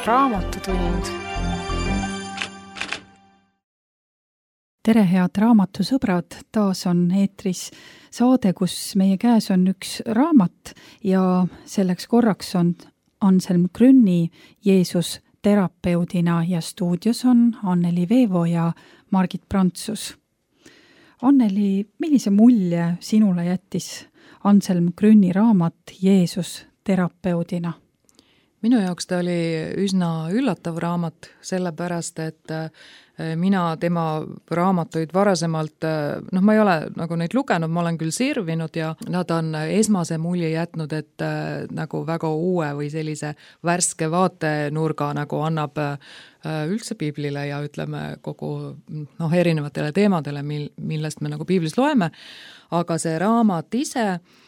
Raamatutund. Tere, head raamatusõbrad, taas on eetris saade, kus meie käes on üks raamat ja selleks korraks on Anselm Grünni Jeesus terapeudina ja stuudios on Anneli Veevo ja Margit Prantsus. Anneli, millise mulje sinule jättis Anselm Grünni raamat Jeesus terapeudina? Minu jaoks ta oli üsna üllatav raamat, sellepärast, et mina tema raamatuid varasemalt, ma ei ole nagu neid lugenud, ma olen küll sirvinud ja nad on esmase mulje jätnud, et nagu väga uue või sellise värske vaatenurga nagu annab üldse piiblile ja ütleme kogu erinevatele teemadele, millest me nagu piiblis loeme, aga see raamat ise,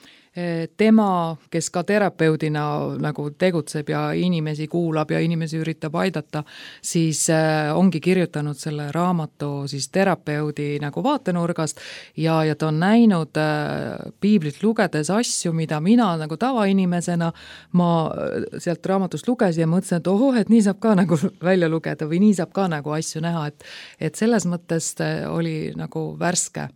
tema, kes ka terapeudina nagu tegutseb ja inimesi kuulab ja inimesi üritab aidata, siis ongi kirjutanud selle raamatu siis terapeudi nagu vaatenurgast ja ta on näinud piiblit lugedes asju, mida mina nagu tavainimesena ma sealt raamatust lugesin ja mõtlesin, et et nii saab ka nagu välja lugeda või nii saab ka nagu asju näha, et selles mõttes oli nagu värske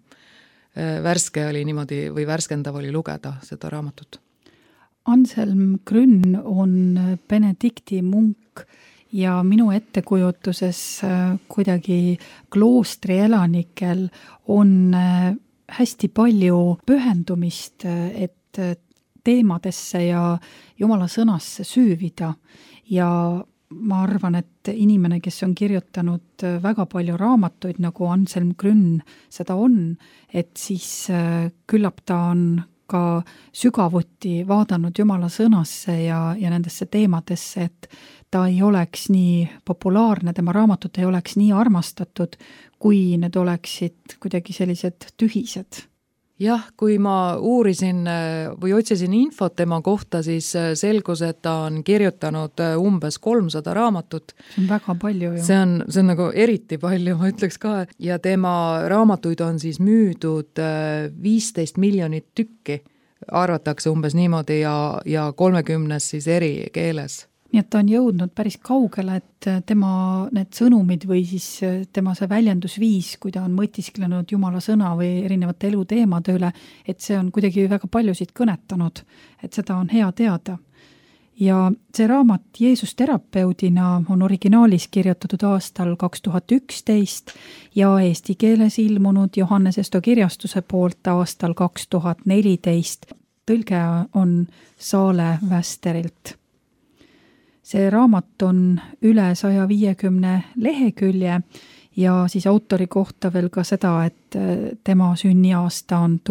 oli niimoodi või värskendav oli lugeda seda raamatut. Anselm Grünn on benedikti munk ja minu ettekujutuses kuidagi kloostri elanikel on hästi palju pühendumist, et teemadesse ja Jumala sõnasse süüvida ja ma arvan, et inimene, kes on kirjutanud väga palju raamatuid, nagu Anselm Grünn seda on, et siis küllap ta on ka sügavuti vaadanud Jumala sõnasse ja nendesse teemadesse, et ta ei oleks nii populaarne, tema raamatud ei oleks nii armastatud, kui need oleksid kuidagi sellised tühised. Jah, kui ma uurisin või otsisin infot tema kohta, siis selgus, et ta on kirjutanud umbes 300 raamatut. See on väga palju ju. See on nagu eriti palju, ma ütleks ka. Ja tema raamatuid on siis müüdud 15 miljonit tükki, arvatakse umbes niimoodi ja 30 siis eri keeles. Nii et ta on jõudnud päris kaugele, et tema need sõnumid või siis tema see väljendusviis, kui ta on mõtisklenud Jumala sõna või erinevate eluteemade üle, et see on kuidagi väga paljusid kõnetanud, et seda on hea teada. Ja see raamat Jeesus terapeudina on originaalis kirjutatud aastal 2011 ja eesti keeles ilmunud Johannes Esto kirjastuse poolt aastal 2014. Tõlge on Saale Västerilt. See raamat on üle 150 lehekülje ja siis autori kohta veel ka seda, et tema sünniaasta on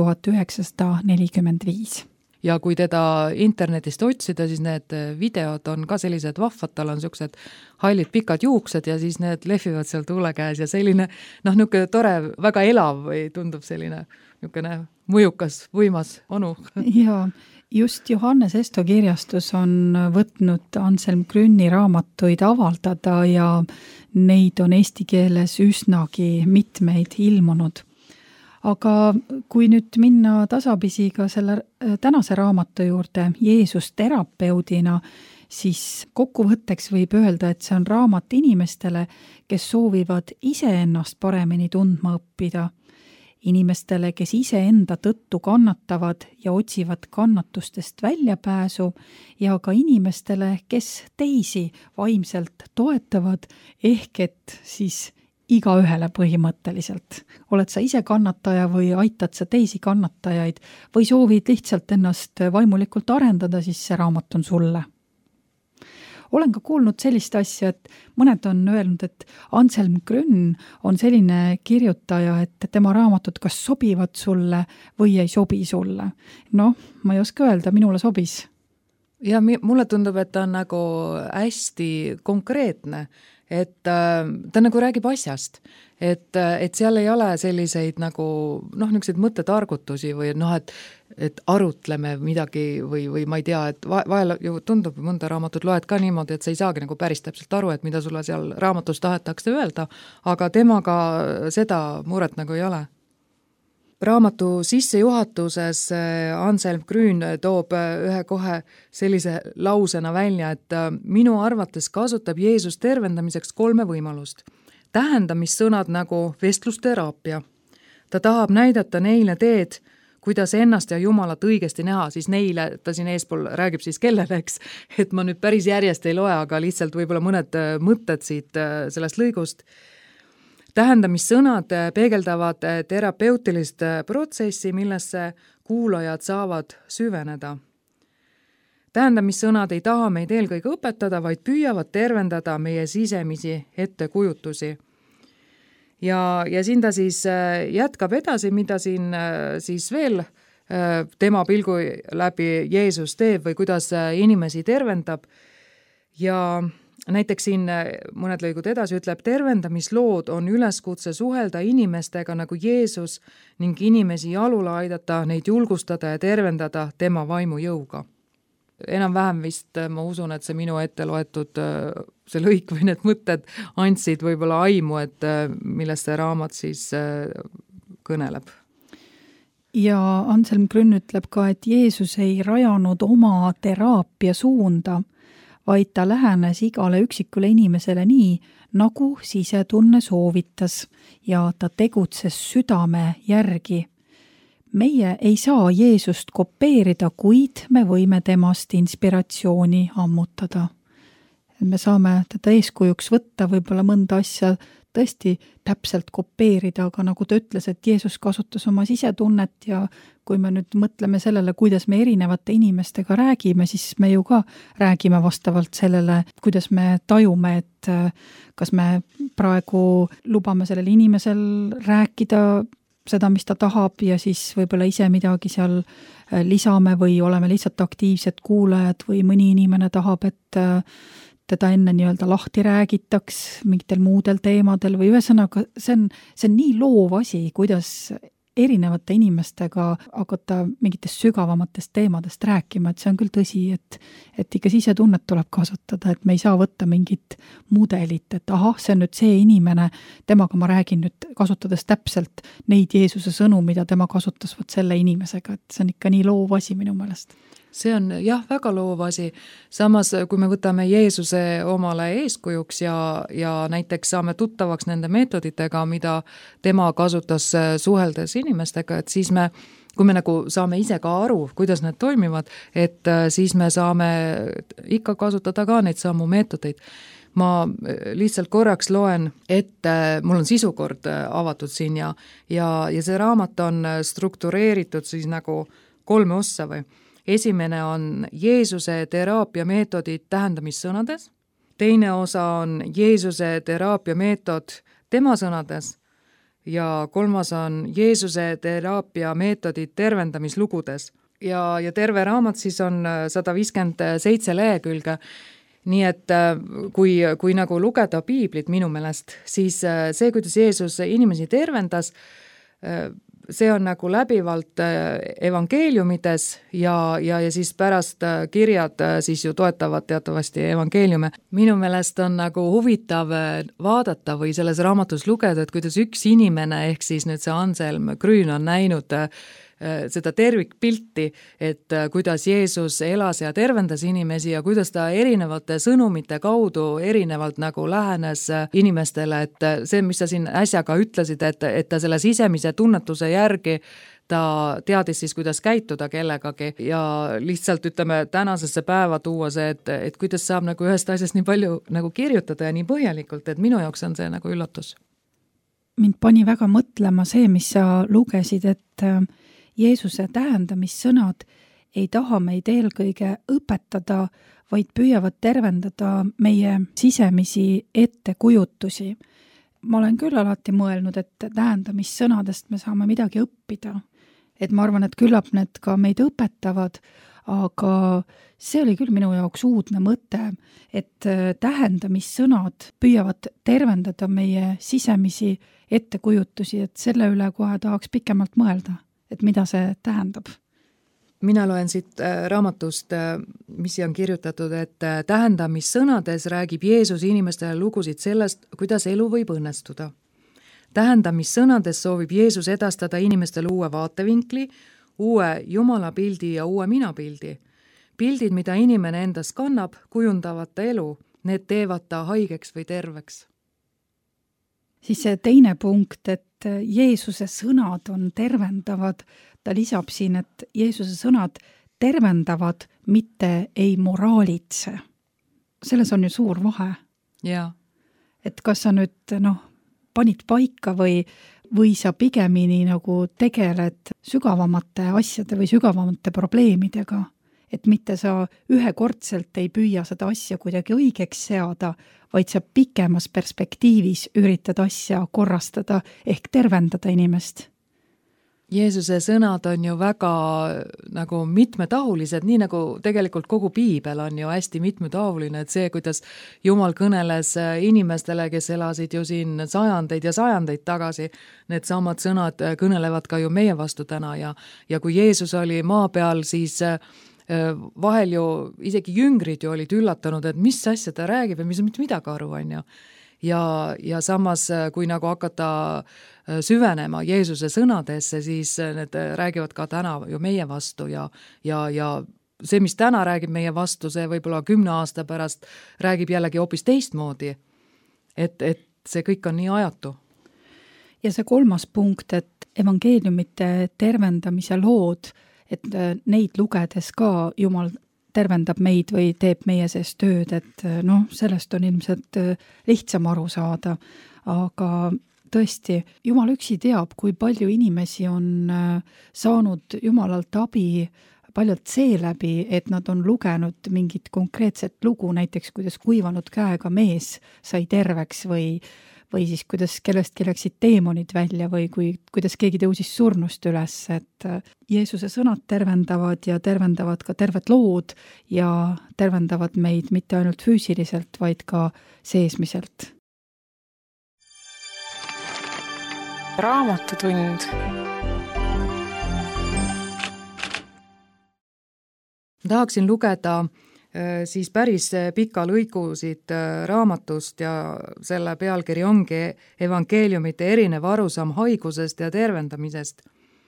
1945. Ja kui teda internetist otsida, siis need videod on ka sellised vahvad, tal on sellised hallid pikad juuksed ja siis need lehvivad seal tuule käes ja selline, niisugune tore, väga elav või tundub selline niisugune mõjukas, võimas onu. Jaa. Just Johannes Esto kirjastus on võtnud Anselm Grünni raamatuid avaldada ja neid on eesti keeles üsnagi mitmeid ilmunud. Aga kui nüüd minna tasapisi ka selle tänase raamatu juurde Jeesus terapeudina, siis kokkuvõtteks võib öelda, et see on raamat inimestele, kes soovivad iseennast paremini tundma õppida. Inimestele, kes iseenda tõttu kannatavad ja otsivad kannatustest väljapääsu ja ka inimestele, kes teisi vaimselt toetavad, ehk et siis igaühele põhimõtteliselt. Oled sa ise kannataja või aitad sa teisi kannatajaid või soovid lihtsalt ennast vaimulikult arendada, siis see raamat on sulle. Olen ka kuulnud sellist asja, et mõned on öelnud, et Anselm Grünn on selline kirjutaja, et tema raamatud kas sobivad sulle või ei sobi sulle. Ma ei oska öelda, minule sobis. Ja mulle tundub, et ta on nagu hästi konkreetne, et ta nagu räägib asjast, et seal ei ole selliseid nagu niisuguseid mõttetargutusi või et arutleme midagi või ma ei tea, et vahel ju tundub mõnda raamatut loed ka niimoodi, et sa ei saagi nagu päris täpselt aru, et mida sulle seal raamatus tahetakse öelda, aga temaga seda muret nagu ei ole. raamatu sissejuhatuses Anselm Grün toob ühe kohe sellise lausena välja, et minu arvates kasutab Jeesus tervendamiseks 3 võimalust. Tähendamissõnad nagu vestlusteraapia. Ta tahab näidata neile teed, kuidas ennast ja Jumalat õigesti näha, siis neile, ta siin eespool räägib siis kellele, eks, et ma nüüd päris järjest ei loe, aga lihtsalt võib-olla mõned mõtted siit sellest lõigust. Tähendamissõnad peegeldavad terapeutilist protsessi, millesse kuulajad saavad süveneda. Tähendamissõnad ei taha meid eelkõige õpetada, vaid püüavad tervendada meie sisemisi ettekujutusi. Ja siin ta siis jätkab edasi, mida siin siis veel tema pilgu läbi Jeesus teeb või kuidas inimesi tervendab. Ja näiteks siin mõned lõigud edasi ütleb, tervendamislood on üleskutse suhelda inimestega nagu Jeesus ning inimesi jalule aidata, neid julgustada ja tervendada tema vaimu jõuga. Enam-vähem vist ma usun, et see minu ette loetud see lõik või need mõtted andsid võib-olla aimu, et millest see raamat siis kõneleb. Ja Anselm Grün ütleb ka, et Jeesus ei rajanud oma teraapia suunda, vaid ta lähenes igale üksikule inimesele nii, nagu sisetunne soovitas ja ta tegutses südame järgi. Meie ei saa Jeesust kopeerida, kuid me võime temast inspiratsiooni ammutada. Me saame teda eeskujuks võtta, võib-olla mõnda asja tõesti täpselt kopeerida, aga nagu ta ütles, et Jeesus kasutas oma sisetunnet ja kui me nüüd mõtleme sellele, kuidas me erinevate inimestega räägime, siis me ju ka räägime vastavalt sellele, kuidas me tajume, et kas me praegu lubame sellel inimesel rääkida seda, mis ta tahab ja siis võib-olla ise midagi seal lisame või oleme lihtsalt aktiivsed kuulajad või mõni inimene tahab, et teda enne nii-öelda lahti räägitaks mingitel muudel teemadel või ühesõnaga see on nii loov asi, kuidas erinevate inimestega hakata mingitest sügavamatest teemadest rääkima, et see on küll tõsi, et ikka sisetunnet tuleb kasutada, et me ei saa võtta mingit mudelit, et ahah, see on nüüd see inimene, temaga ma räägin nüüd kasutades täpselt neid Jeesuse sõnu, mida tema kasutas võt selle inimesega, et see on ikka nii loov asi minu meelest. See on jah, väga loov asi. Samas, kui me võtame Jeesuse omale eeskujuks ja näiteks saame tuttavaks nende meetoditega, mida tema kasutas suheldes inimestega, et siis kui me nagu saame ise ka aru, kuidas need toimivad, et siis me saame ikka kasutada ka neid samu meetodeid. Ma lihtsalt korraks loen, et mul on sisukord avatud siin ja see raamat on struktureeritud siis nagu 3 ossa või. Esimene on Jeesuse teraapia meetodid tähendamissõnades, teine osa on Jeesuse teraapia meetod tema sõnades ja 3. on Jeesuse teraapia meetodid tervendamislugudes. Ja terve raamat siis on 157 lehekülge. Nii et kui nagu lugeda piiblit minu meelest, siis see, kuidas Jeesus inimesi tervendas, see on nagu läbivalt evangeeliumides ja siis pärast kirjad siis ju toetavad teatavasti evangeeliume. Minu meelest on nagu huvitav vaadata või selles raamatus lugeda, et kuidas üks inimene ehk siis nüüd see Anselm Grün on näinud seda tervikpilti, et kuidas Jeesus elas ja tervendas inimesi ja kuidas ta erinevate sõnumite kaudu erinevalt nagu lähenes inimestele, et see, mis sa siin äsjaga ütlesid, et ta selle sisemise tunnetuse järgi ta teadis siis, kuidas käituda kellegagi ja lihtsalt ütleme tänasesse päeva tuua see, et kuidas saab nagu ühest asjast nii palju nagu kirjutada ja nii põhjalikult, et minu jaoks on see nagu üllatus. Mind pani väga mõtlema see, mis sa lugesid, et Jeesuse tähendamissõnad ei taha meid eelkõige õpetada, vaid püüavad tervendada meie sisemisi ettekujutusi. Ma olen küll alati mõelnud, et tähendamissõnadest me saame midagi õppida. Et ma arvan, et küllap need ka meid õpetavad, aga see oli küll minu jaoks uudne mõte, et tähendamissõnad püüavad tervendada meie sisemisi ettekujutusi, et selle üle kohe tahaks pikemalt mõelda. Et mida see tähendab? Mina loen siit raamatust, mis on kirjutatud, et tähendamissõnades räägib Jeesus inimestele lugusid sellest, kuidas elu võib õnnestuda. Tähendamissõnades soovib Jeesus edastada inimestele uue vaatevinkli, uue Jumala pildi ja uue minapildi. Pildid, mida inimene endas kannab, kujundavad ta elu, need teevad ta haigeks või terveks. Siis see teine punkt, et Jeesuse sõnad on tervendavad, ta lisab siin, et Jeesuse sõnad tervendavad, mitte ei moraalitse. Selles on ju suur vahe. Jaa. Et kas sa nüüd panid paika või sa pigemini nagu tegeled sügavamate asjade või sügavamate probleemidega, et mitte sa ühekordselt ei püüa seda asja kuidagi õigeks seada, vaid sa pikemas perspektiivis üritad asja korrastada ehk tervendada inimest. Jeesuse sõnad on ju väga nagu mitmetahulised, nii nagu tegelikult kogu piibel on ju hästi mitmetahuline, et see, kuidas Jumal kõneles inimestele, kes elasid ju siin sajandeid ja sajandeid tagasi, need samad sõnad kõnelevad ka ju meie vastu täna ja kui Jeesus oli maa peal, siis vahel ju isegi jüngrid ju olid üllatunud, et mis asja ta räägib ja mis mitte midagi aru on ju. Ja samas, kui nagu hakata süvenema Jeesuse sõnadesse, siis need räägivad ka täna ju meie vastu ja see, mis täna räägib meie vastu, see võib-olla 10 aasta pärast räägib jällegi hoopis teistmoodi. Et see kõik on nii ajatu. Ja see kolmas punkt, et evangeeliumite tervendamise lood, et neid lugedes ka Jumal tervendab meid või teeb meie sees tööd, et sellest on ilmselt lihtsam aru saada, aga tõesti, Jumal üksi teab, kui palju inimesi on saanud Jumalalt abi paljalt seeläbi, et nad on lugenud mingit konkreetset lugu, näiteks kuidas kuivanud käega mees sai terveks või siis kuidas kellestki läksid teemonid välja või kuidas keegi tõusis surnust üles, et Jeesuse sõnad tervendavad ja tervendavad ka terved lood ja tervendavad meid mitte ainult füüsiliselt, vaid ka seesmiselt. Raamatutund. Tahaksin lugeda siis päris pika lõigu siit raamatust ja selle pealkiri ongi evangeeliumite erinev arusaam haigusest ja tervendamisest.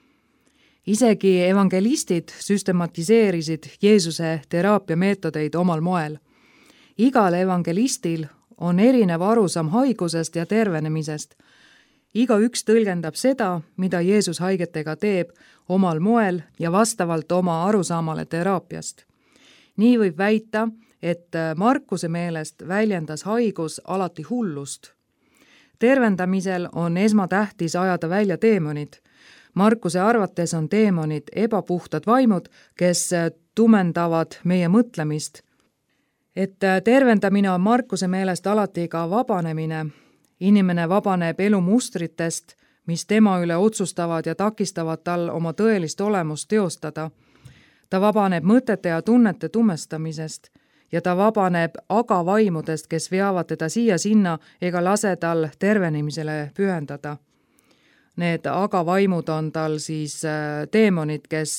Isegi evangelistid süstematiseerisid Jeesuse teraapiameetodeid omal moel. Igal evangelistil on erinev arusaam haigusest ja tervenemisest. Igaüks tõlgendab seda, mida Jeesus haigetega teeb omal moel ja vastavalt oma arusaamale teraapiast. Nii võib väita, et Markuse meelest väljendas haigus alati hullust. Tervendamisel on esmatähtis ajada välja teemonid. Markuse arvates on teemonid ebapuhtad vaimud, kes tumendavad meie mõtlemist. Et tervendamine on Markuse meelest alati ka vabanemine. Inimene vabaneb elumustritest, mis tema üle otsustavad ja takistavad tal oma tõelist olemust teostada. Ta vabaneb mõtete ja tunnete tumestamisest ja ta vabaneb agavaimudest, kes veavad teda siia-sinna ega lase tal tervenemisele pühendada. Need agavaimud on tal siis teemonid, kes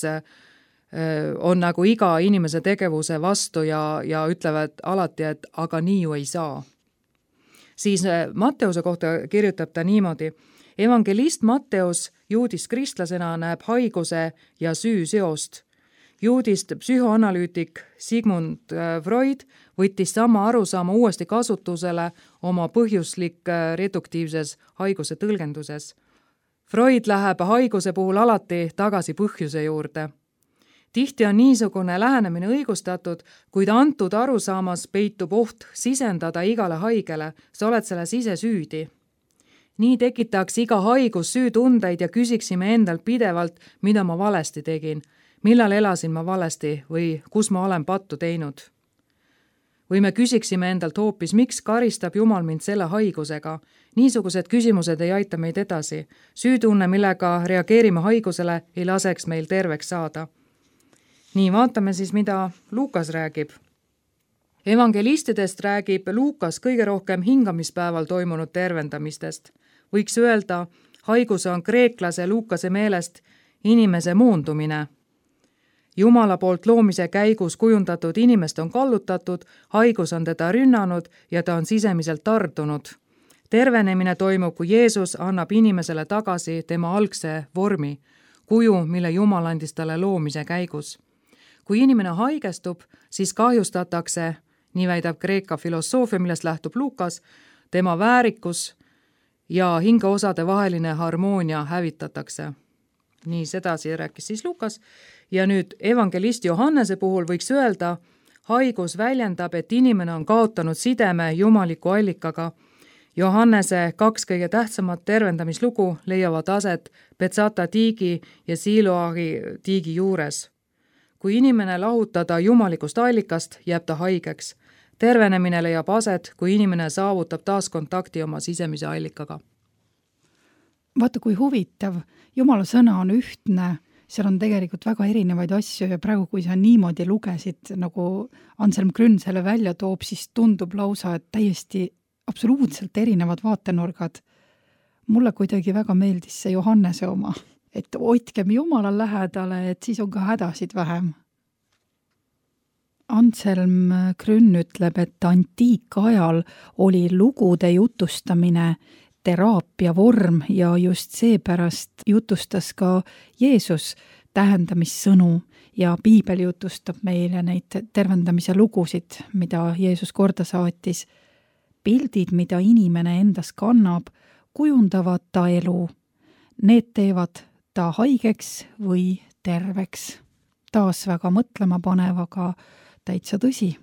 on nagu iga inimese tegevuse vastu ja ütlevad alati, et aga nii ju ei saa. Siis Matteuse kohta kirjutab ta niimoodi. Evangelist Matteus juudist kristlasena näeb haiguse ja süü seost. Juudist psühhoanalüütik Sigmund Freud võttis sama arusaama uuesti kasutusele oma põhjuslik reduktiivses haiguse tõlgenduses. Freud läheb haiguse puhul alati tagasi põhjuse juurde. Tihti on niisugune lähenemine õigustatud, kuid antud arusaamas peitub oht sisendada igale haigele, sa oled selles ise süüdi. Nii tekitaks iga haigus süütundeid ja küsiksime endalt pidevalt, mida ma valesti tegin, millal elasin ma valesti või kus ma olen pattu teinud. Või me küsiksime endalt hoopis, miks karistab Jumal mind selle haigusega. Niisugused küsimused ei aita meid edasi. Süütunne, millega reageerime haigusele, ei laseks meil terveks saada. Nii, vaatame siis, mida Luukas räägib. Evangelistidest räägib Luukas kõige rohkem hingamispäeval toimunud tervendamistest. Võiks öelda, haigus on kreeklase Luukase meelest inimese moondumine. Jumala poolt loomise käigus kujundatud inimest on kallutatud, haigus on teda rünnanud ja ta on sisemiselt tardunud. tervenemine toimub, kui Jeesus annab inimesele tagasi tema algse vormi, kuju, mille Jumal andis talle loomise käigus. Kui inimene haigestub, siis kahjustatakse, nii väidab Kreeka filosoofia, millest lähtub Luukas, tema väärikus ja hingeosade vaheline harmoonia hävitatakse. Nii sedasi rääkis siis Luukas. Ja nüüd evangelist Johannese puhul võiks öelda, haigus väljendab, et inimene on kaotanud sideme jumaliku allikaga. Johannese 2 kõige tähtsamat tervendamislugu leiavad aset Betsata tiigi ja Siloari tiigi juures. Kui inimene lahutada jumalikust allikast, jääb ta haigeks. Tervenemine leiab aset, kui inimene saavutab taas kontakti oma sisemise allikaga. Vaata, kui huvitav. Jumala sõna on ühtne, seal on tegelikult väga erinevaid asju ja praegu, kui sa niimoodi lugesid, nagu Anselm Grün selle välja toob, siis tundub lausa, et täiesti absoluutselt erinevad vaatenurgad. Mulle kuidagi väga meeldis see Johannese oma, et hoidkem Jumala lähedale, et siis on ka hädasid vähem. Anselm Grün ütleb, et antiikajal oli lugude jutustamine teraapia vorm ja just seepärast jutustas ka Jeesus tähendamissõnu ja piibel jutustab meile neid tervendamise lugusid, mida Jeesus korda saatis. Pildid, mida inimene endas kannab, kujundavad ta elu. Need teevad ta haigeks või terveks. Taas väga mõtlema panev, aga täitsa tõsi.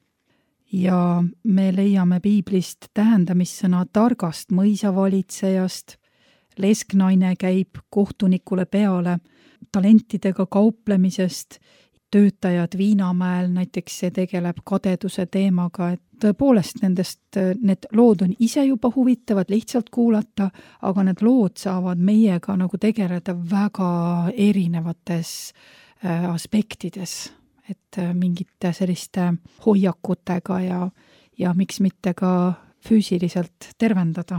Ja me leiame piiblist tähendamissõna targast mõisavalitsejast. Lesknaine käib kohtunikule peale talentidega kauplemisest. Töötajad Viinamäel näiteks see tegeleb kadeduse teemaga, et tõepoolest need lood on ise juba huvitavad lihtsalt kuulata, aga need lood saavad meiega nagu tegeleda väga erinevates aspektides. Et mingite selliste hoiakutega ja miks mitte ka füüsiliselt tervendada.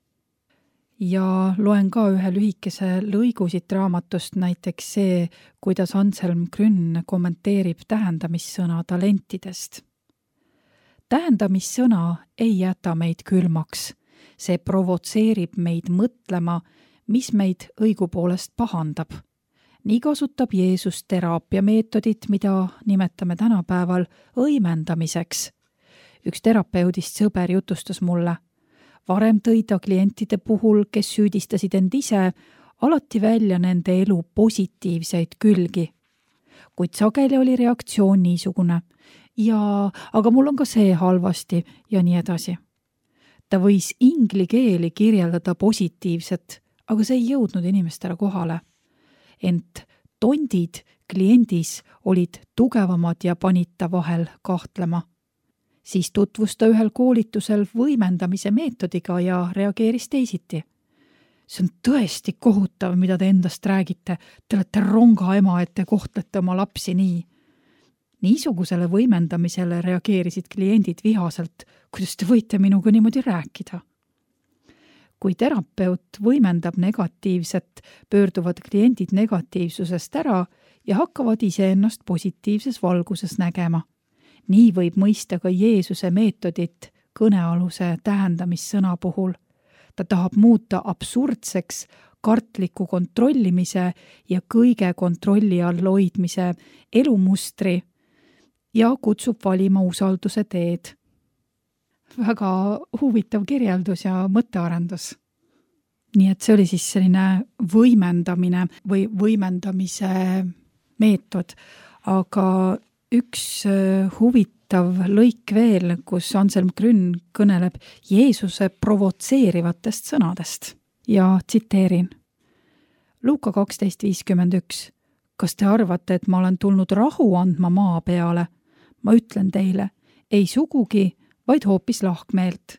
Ja loen ka ühe lühikese lõigu siit raamatust, näiteks see, kuidas Anselm Grün kommenteerib tähendamissõna talentidest. Tähendamissõna ei jäta meid külmaks. See provotseerib meid mõtlema, mis meid õigupoolest pahandab. Nii kasutab Jeesus teraapiameetodit, mida nimetame tänapäeval õimendamiseks. Üks terapeudist sõber jutustas mulle. Varem tõi ta klientide puhul, kes süüdistasid end ise, alati välja nende elu positiivseid külgi. Kuid sageli oli reaktsioon niisugune. Aga mul on ka see halvasti ja nii edasi. Ta võis ingli keeli kirjeldada positiivset, aga see ei jõudnud inimestele kohale. Ent tondid kliendis olid tugevamad ja panid ta vahel kahtlema. Siis tutvus ta ühel koolitusel võimendamise meetodiga ja reageeris teisiti. See on tõesti kohutav, mida te endast räägite. Te olete ronga ema, et te kohtlete oma lapsi nii. Niisugusele võimendamisele reageerisid kliendid vihaselt. Kuidas te võite minuga niimoodi rääkida? Kui terapeut võimendab negatiivset, pöörduvad kliendid negatiivsusest ära ja hakkavad iseennast positiivses valguses nägema. Nii võib mõista ka Jeesuse meetodit kõnealuse tähendamissõna puhul. Ta tahab muuta absurdseks kartliku kontrollimise ja kõige kontrolli all hoidmise elumustri ja kutsub valima usalduse teed. Väga huvitav kirjeldus ja mõttearendus. Nii et see oli siis selline võimendamine või võimendamise meetod, aga üks huvitav lõik veel, kus Anselm Grün kõneleb Jeesuse provotseerivatest sõnadest ja tsiteerin. Luuka 12.51. Kas te arvate, et ma olen tulnud rahu andma maa peale? Ma ütlen teile, ei sugugi, vaid hoopis lahkmeelt.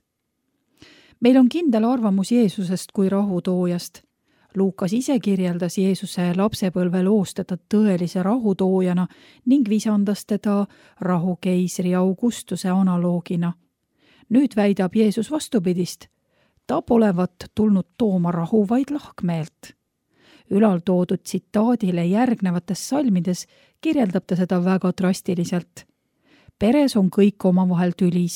Meil on kindel arvamus Jeesusest kui rahutoojast. Luukas ise kirjeldas Jeesuse lapsepõlve loost teda tõelise rahutoojana ning visandas teda rahukeisri Augustuse analoogina. Nüüd väidab Jeesus vastupidist. Ta polevat tulnud tooma rahu, vaid lahkmeelt. Ülaltoodud tsitaadile järgnevates salmides kirjeldab ta seda väga drastiliselt. Peres on kõik omavahel tülis.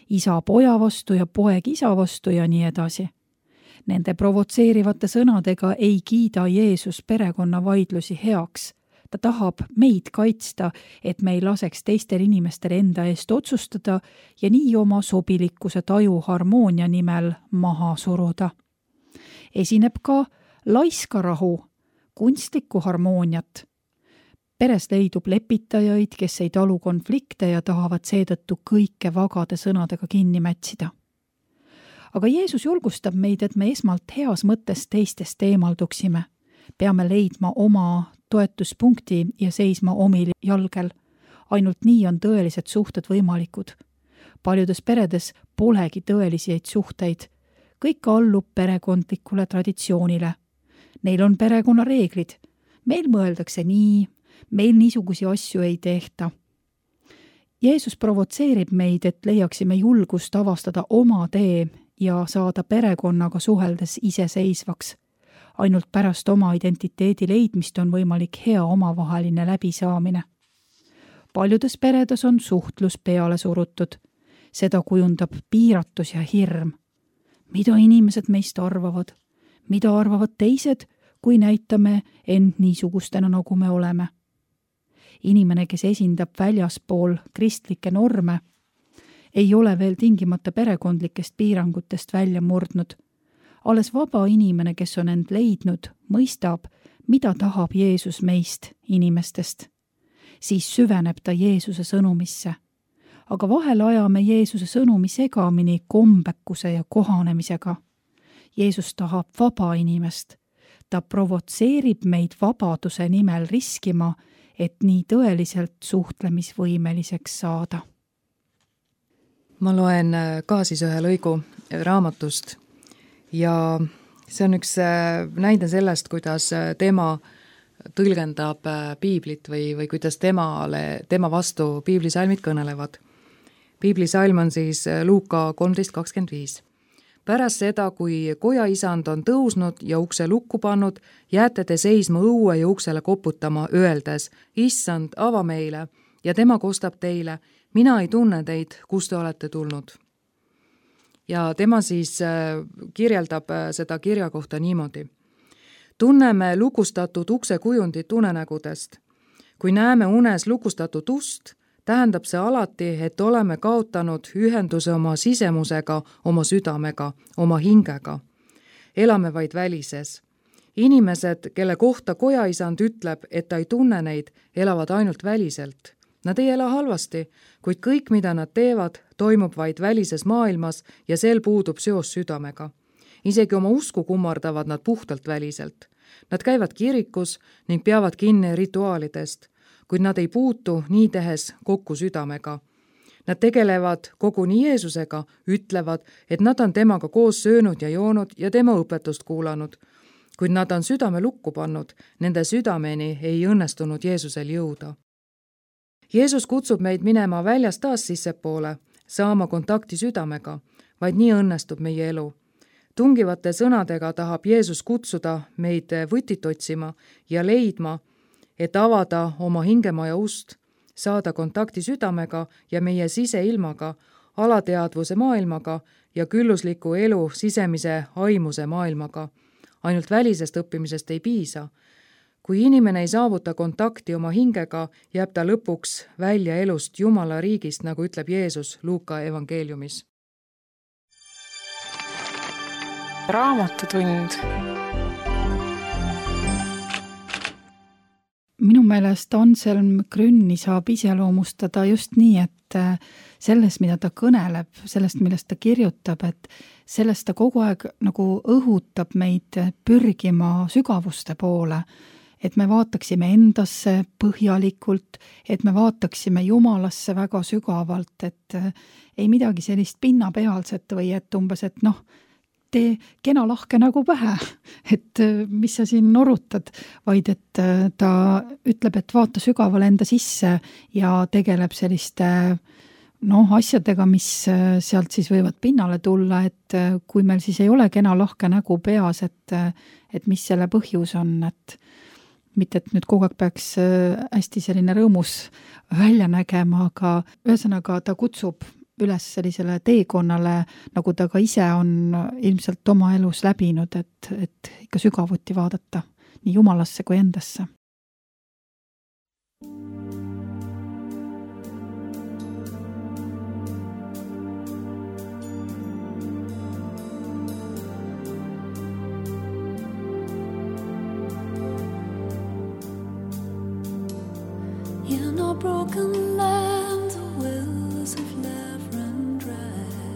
isa poja vastu ja poeg isa vastu ja nii edasi. Nende provotseerivate sõnadega ei kiida Jeesus perekonnavaidlusi heaks. Ta tahab meid kaitsta, et me ei laseks teistel inimestel enda eest otsustada ja nii oma sobilikkuse taju harmoonia nimel maha suruda. Esineb ka laiskarahu, kunstlikku harmooniat. Peres leidub lepitajaid, kes ei talu konflikte ja tahavad seetõttu kõike vagade sõnadega kinni mätsida. Aga Jeesus julgustab meid, et me esmalt heas mõttes teistest eemalduksime. Peame leidma oma toetuspunkti ja seisma omil jalgel. Ainult nii on tõelised suhted võimalikud. Paljudes peredes polegi tõelisiaid suhteid. Kõik allub perekondlikule traditsioonile. Neil on perekonnareeglid. Meil mõeldakse nii, meil niisugusi asju ei tehta. Jeesus provotseerib meid, et leiaksime julgust avastada oma tee ja saada perekonnaga suheldes iseseisvaks. Ainult pärast oma identiteedi leidmist on võimalik hea omavaheline läbisaamine. Paljudes peredes on suhtlus peale surutud. Seda kujundab piiratus ja hirm. Mida inimesed meist arvavad? Mida arvavad teised, kui näitame end niisugustena, nagu me oleme? Inimene, kes esindab väljaspool kristlikke norme, ei ole veel tingimata perekondlikest piirangutest välja murdnud. Alles vaba inimene, kes on end leidnud, mõistab, mida tahab Jeesus meist, inimestest. Siis süveneb ta Jeesuse sõnumisse. Aga vahel ajame Jeesuse sõnumi segamini kombekuse ja kohanemisega. Jeesus tahab vaba inimest. Ta provotseerib meid vabaduse nimel riskima, et nii tõeliselt suhtlemisvõimeliseks saada. Ma loen ka siis ühe lõigu raamatust ja see on üks näide sellest, kuidas tema tõlgendab piiblit või kuidas tema vastu piiblisalmid kõnelevad. Piiblisalm on siis Luuka 13:25. Pärast seda, kui kojaisand on tõusnud ja ukse lukku pannud, jääte te seisma õue ja uksele koputama, öeldes, Issand, ava meile, ja tema kostab teile, mina ei tunne teid, kust te olete tulnud. Ja tema siis kirjeldab seda kirja kohta niimoodi. Tunneme lukustatud ukse kujundit unenägudest. Kui näeme unes lukustatud ust, tähendab see alati, et oleme kaotanud ühenduse oma sisemusega, oma südamega, oma hingega. Elame vaid välises. Inimesed, kelle kohta kojaisand ütleb, et ta ei tunne neid, elavad ainult väliselt. Nad ei ela halvasti, kuid kõik, mida nad teevad, toimub vaid välises maailmas ja sel puudub seos südamega. Isegi oma usku kummardavad nad puhtalt väliselt. Nad käivad kirikus ning peavad kinni rituaalidest, kuid nad ei puutu nii tehes kokku südamega. Nad tegelevad koguni Jeesusega, ütlevad, et nad on temaga koos söönud ja joonud ja tema õpetust kuulanud. Kuid nad on südame lukku pannud, nende südameni ei õnnestunud Jeesusel jõuda. Jeesus kutsub meid minema väljast taas sissepoole, saama kontakti südamega, vaid nii õnnestub meie elu. Tungivate sõnadega tahab Jeesus kutsuda meid võtit otsima ja leidma, et avada oma hingemaja ust, saada kontakti südamega ja meie siseilmaga, alateadvuse maailmaga ja küllusliku elu sisemise aimuse maailmaga. Ainult välisest õppimisest ei piisa. Kui inimene ei saavuta kontakti oma hingega, jääb ta lõpuks välja elust Jumala riigist, nagu ütleb Jeesus Luuka evangeeliumis. Raamatutund. Minu meelest Anselm Grünni saab iseloomustada just nii, et selles, mida ta kõneleb, sellest, millest ta kirjutab, et sellest ta kogu aeg nagu õhutab meid pürgima sügavuste poole, et me vaataksime endasse põhjalikult, et me vaataksime Jumalasse väga sügavalt, et ei midagi sellist pinnapealset või et umbes, et tee kena lahke nagu pähe, et mis sa siin norutad, vaid et ta ütleb, et vaata sügavale enda sisse ja tegeleb selliste asjadega, mis sealt siis võivad pinnale tulla, et kui meil siis ei ole kena lahke nägu peas, et mis selle põhjus on, et mitte, et nüüd kogu aeg peaks hästi selline rõõmus välja nägema, aga ühesõnaga ta kutsub üles sellisele teekonnale, nagu ta ka ise on ilmselt oma elus läbinud, et ikka sügavuti vaadata nii Jumalasse kui endasse. In a broken land, the wells of love run dry.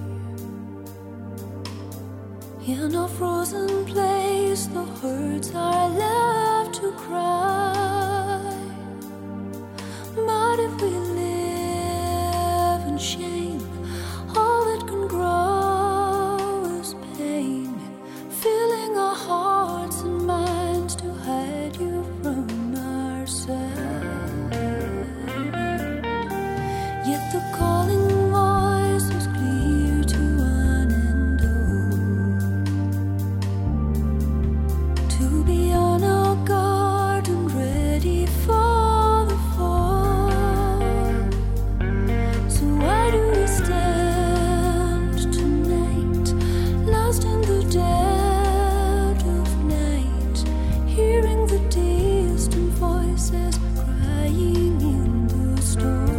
In a frozen place, the herds are left to cry. But if we live in shame, all that can grow is pain, filling our hearts and minds to hide you from ourselves. Yet the calling voice was clear to one and all, to be on our guard and ready for the fall. So why do we stand tonight, lost in the dead of night, hearing the distant voices crying in the storm?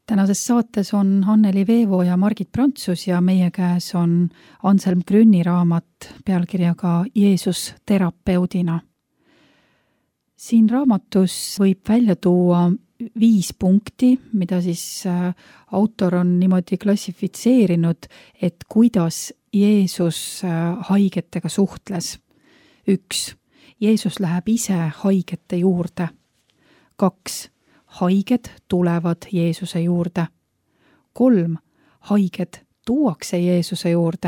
tänases saates on Anneli Veevo ja Margit Prantsus ja meie käes on Anselm Grünni raamat pealkirjaga Jeesus terapeudina. Siin raamatus võib välja tuua 5 punkti, mida siis autor on niimoodi klassifitseerinud, et kuidas Jeesus haigetega suhtles. 1. Jeesus läheb ise haigete juurde. 2. Haiged tulevad Jeesuse juurde. 3. Haiged tuuakse Jeesuse juurde.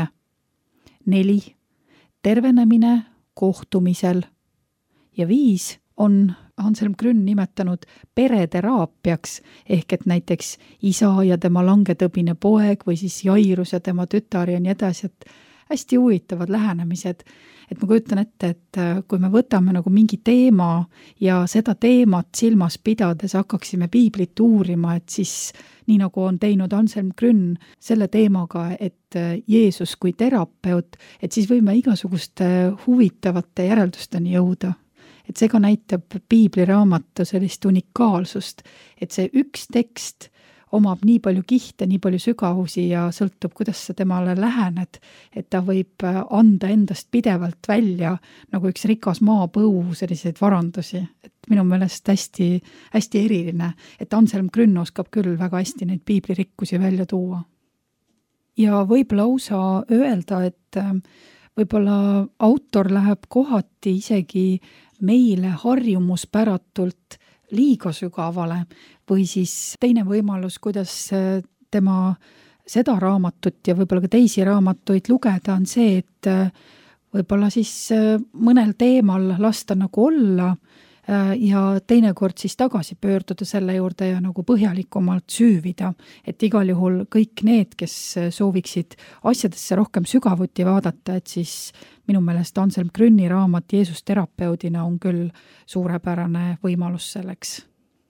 4. Tervenemine kohtumisel. Ja 5. on Anselm Grün nimetanud pereteraapiaks, ehk et näiteks isa ja tema langetõbine poeg või siis Jairus ja tema tütar ja nii edasi, et hästi huvitavad lähenemised. Et ma kujutan ette, et kui me võtame nagu mingi teema ja seda teemat silmas pidades hakkaksime piiblit uurima, et siis nii nagu on teinud Anselm Grün selle teemaga, et Jeesus kui terapeut, et siis võime igasuguste huvitavate järeldusteni jõuda. Et see ka näitab piibliraamatu sellist unikaalsust, et see üks tekst omab nii palju kihte, nii palju sügavusi ja sõltub, kuidas sa temale lähened, et ta võib anda endast pidevalt välja nagu üks rikas maapõu selliseid varandusi. Et minu meelest hästi, hästi eriline, et Anselm Grün oskab küll väga hästi neid piiblirikkusi välja tuua. Ja võib lausa öelda, et võib-olla autor läheb kohati isegi meile harjumuspäratult liiga sügavale või siis teine võimalus, kuidas tema seda raamatut ja võib-olla ka teisi raamatuid lugeda, on see, et võib-olla siis mõnel teemal lasta nagu olla ja teinekord siis tagasi pöörduda selle juurde ja nagu põhjalikumalt süüvida. Et igal juhul kõik need, kes sooviksid asjadesse rohkem sügavuti vaadata, et siis minu meelest Anselm Grünni raamat Jeesus terapeudina on küll suurepärane võimalus selleks.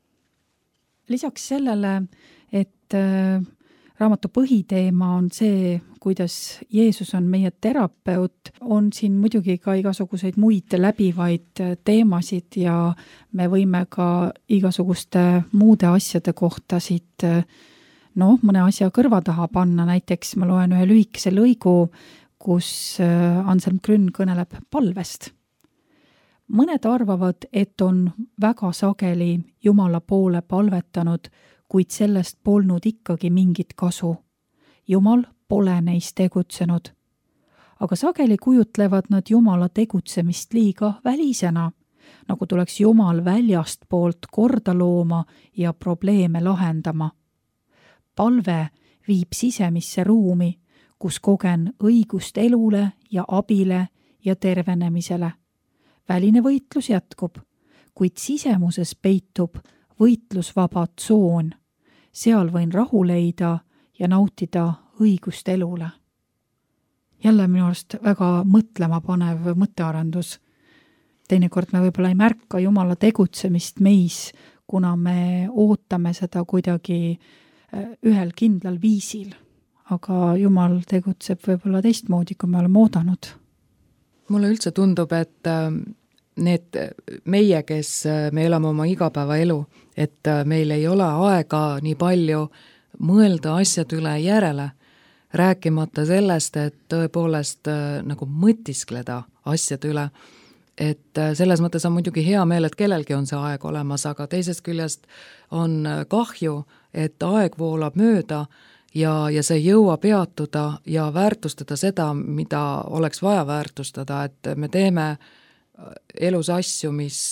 Lisaks sellele, et raamatu põhiteema on see, kuidas Jeesus on meie terapeut, on siin muidugi ka igasuguseid muid läbivaid teemasid ja me võime ka igasuguste muude asjade kohta siit mõne asja kõrva taha panna. Näiteks ma loen ühe lühikese lõigu, kus Anselm Grün kõneleb palvest. Mõned arvavad, et on väga sageli Jumala poole palvetanud, kuid sellest polnud ikkagi mingit kasu. Jumal pole neis tegutsenud. Aga sageli kujutlevad nad Jumala tegutsemist liiga välisena, nagu tuleks Jumal väljast poolt korda looma ja probleeme lahendama. Palve viib sisemisse ruumi, kus kogen õigust elule ja abile ja tervenemisele. Väline võitlus jätkub, kuid sisemuses peitub võitlusvaba tsoon. Seal võin rahu leida ja nautida õigust elule. Jälle minu arust väga mõtlema panev mõttearendus. Teinekord me võib-olla ei märka Jumala tegutsemist meis, kuna me ootame seda kuidagi ühel kindlal viisil. Aga Jumal tegutseb võib-olla teistmoodi, kui me oleme oodanud. Mulle üldse tundub, et need meie, kes me elame oma igapäevaelu, et meil ei ole aega nii palju mõelda asjad üle järele, rääkimata sellest, et tõepoolest nagu mõtiskleda asjad üle. Et selles mõttes on muidugi hea meel, et kellelgi on see aeg olemas, aga teisest küljest on kahju, et aeg voolab mööda ja see ei jõua peatuda ja väärtustada seda, mida oleks vaja väärtustada, et me teeme elus asju, mis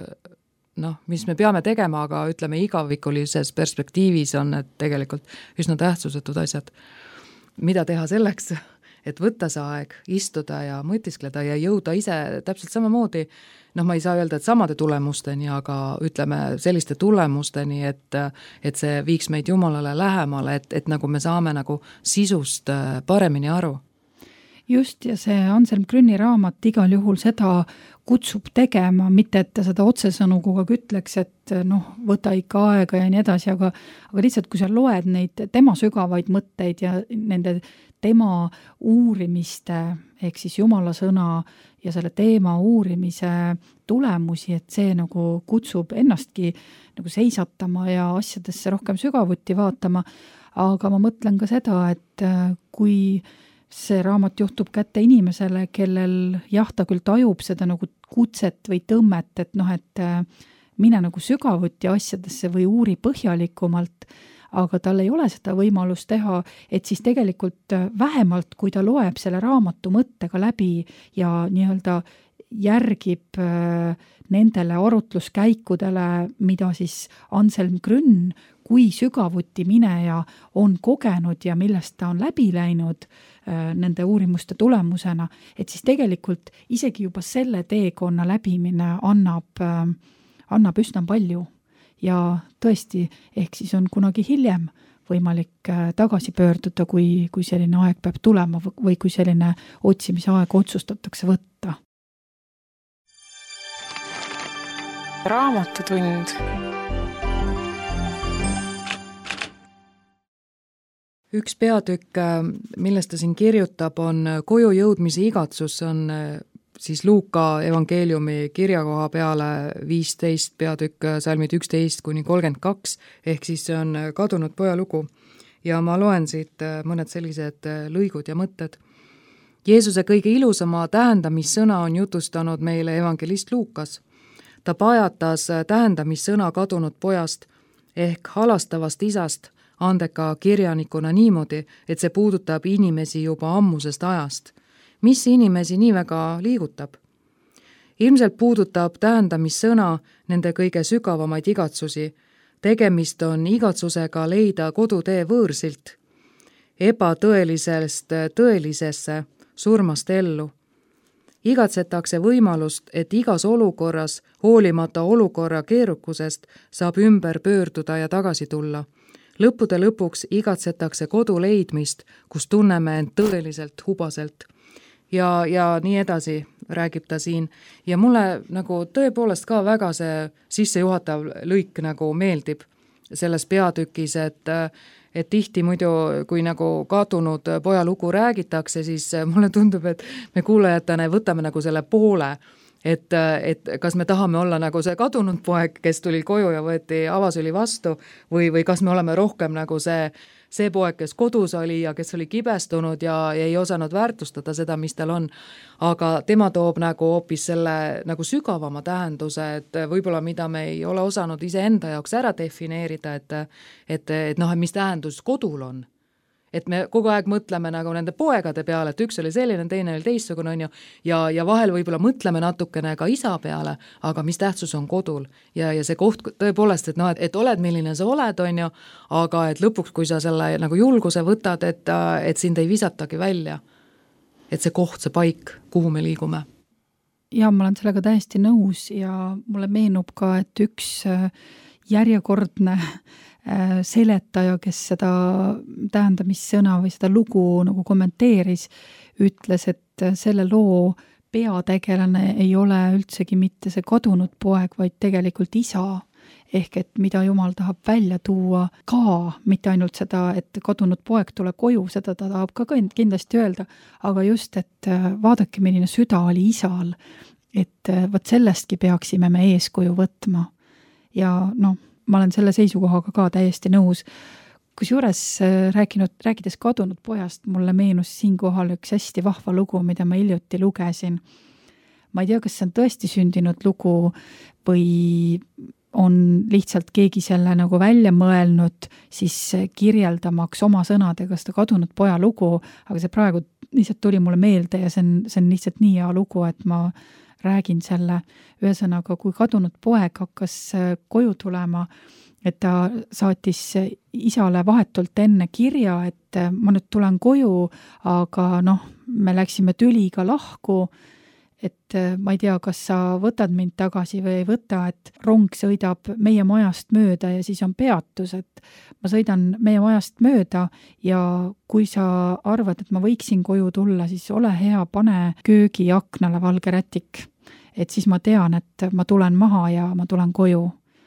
me peame tegema, aga ütleme igavikulises perspektiivis on need tegelikult üsna tähtsusetud asjad. Mida teha selleks, et võtta see aeg, istuda ja mõtiskleda ja jõuda ise täpselt samamoodi, ma ei saa öelda, et samade tulemusteni, aga ütleme selliste tulemusteni, et see viiks meid Jumalale lähemale, et nagu me saame nagu sisust paremini aru. Just, ja see Anselm Grünni raamat igal juhul seda kutsub tegema, mitte et ta seda otsesõnu kogu aeg ütleks, et võta ikka aega ja nii edasi, aga lihtsalt kui sa loed neid tema sügavaid mõtteid ja nende tema uurimiste ehk siis Jumala sõna ja selle teema uurimise tulemusi, et see nagu kutsub ennastki nagu seisatama ja asjadesse rohkem sügavuti vaatama, aga ma mõtlen ka seda, et kui see raamat juhtub kätte inimesele, kellel jah, ta küll tajub seda nagu kutset või tõmmet, et noh, et mine nagu sügavuti asjadesse või uuri põhjalikumalt, aga tal ei ole seda võimalust teha, et siis tegelikult vähemalt, kui ta loeb selle raamatu mõttega läbi ja nii-öelda järgib nendele arutluskäikudele, mida siis Anselm Grün kui sügavuti mineja on kogenud ja millest ta on läbi läinud nende uurimuste tulemusena, et siis tegelikult isegi juba selle teekonna läbimine annab üsna palju. Ja tõesti, ehk siis on kunagi hiljem võimalik tagasi pöörduda, kui selline aeg peab tulema või kui selline otsimise aeg otsustatakse võtta. Raamatutund. Üks peatükk, millest ta siin kirjutab, on koju jõudmise igatsus, on siis Luuka evangeeliumi kirjakoha peale 15 peatükk, salmid 11-32, ehk siis see on kadunud poja lugu. Ja ma loen siit mõned sellised lõigud ja mõtted. Jeesuse kõige ilusama tähendamissõna on jutustanud meile evangelist Luukas. Ta pajatas tähendamissõna kadunud pojast ehk halastavast isast andeka kirjanikuna niimoodi, et see puudutab inimesi juba ammusest ajast. Mis inimesi nii väga liigutab? Ilmselt puudutab tähendamissõna nende kõige sügavamaid igatsusi. Tegemist on igatsusega leida kodutee võõrsilt, ebatõelisest tõelisesse, surmast ellu. Igatsetakse võimalust, et igas olukorras, hoolimata olukorra keerukusest, saab ümber pöörduda ja tagasi tulla. Lõppude lõpuks igatsetakse kodu leidmist, kus tunneme end tõeliselt hubaselt. Ja nii edasi räägib ta siin. Ja mulle nagu tõepoolest ka väga see sissejuhatav lõik nagu meeldib selles peatükis, et tihti muidu, kui nagu kadunud poja lugu räägitakse, siis mulle tundub, et me kuulajatena võtame nagu selle poole, et kas me tahame olla nagu see kadunud poeg, kes tuli koju ja võeti avasüli vastu või kas me oleme rohkem nagu see poeg, kes kodus oli ja kes oli kibestunud ja ei osanud väärtustada seda, mis tal on. Aga tema toob nagu hoopis selle nagu sügavama tähenduse, et võib-olla mida me ei ole osanud iseenda jaoks ära defineerida, et noh, mis tähendus kodul on. Et me kogu aeg mõtleme nagu nende poegade peale, et üks oli selline, teine oli teistsugune on ju, ja vahel võib-olla mõtleme natukene ka isa peale, aga mis tähtsus on kodul. Ja see koht tõepoolest, et oled milline sa oled, on ju, aga et lõpuks, kui sa selle nagu julguse võtad, et sind ei visatagi välja. Et see koht, see paik, kuhu me liigume. Ja ma olen sellega täiesti nõus ja mulle meenub ka, et üks järjekordne seletaja, kes seda tähendamissõna või seda lugu nagu kommenteeris, ütles, et selle loo peategelane ei ole üldsegi mitte see kadunud poeg, vaid tegelikult isa. Ehk et mida Jumal tahab välja tuua ka, mitte ainult seda, et kadunud poeg tule koju, seda ta tahab ka kindlasti öelda, aga just, et vaadake, milline süda oli isal, et võt sellestki peaksime me eeskuju võtma. Ja noh, ma olen selle seisukohaga ka täiesti nõus. Kusjuures rääkides kadunud pojast, mulle meenus siinkohal üks hästi vahva lugu, mida ma hiljuti lugesin. Ma ei tea, kas see on tõesti sündinud lugu või on lihtsalt keegi selle nagu välja mõelnud siis kirjeldamaks oma sõnadega seda kadunud poja lugu, aga see praegu lihtsalt tuli mulle meelde ja see on lihtsalt nii hea lugu, et ma räägin selle. Ühesõnaga, kui kadunud poeg hakkas koju tulema, et ta saatis isale vahetult enne kirja, et ma nüüd tulen koju, aga noh, me läksime tüliga lahku, et ma ei tea, kas sa võtad mind tagasi või ei võta, et rong sõidab meie majast mööda ja siis on peatus, et ma sõidan meie majast mööda ja kui sa arvad, et ma võiksin koju tulla, siis ole hea, pane köögi aknale valge rätik. Et siis ma tean, et ma tulen maha ja ma tulen koju.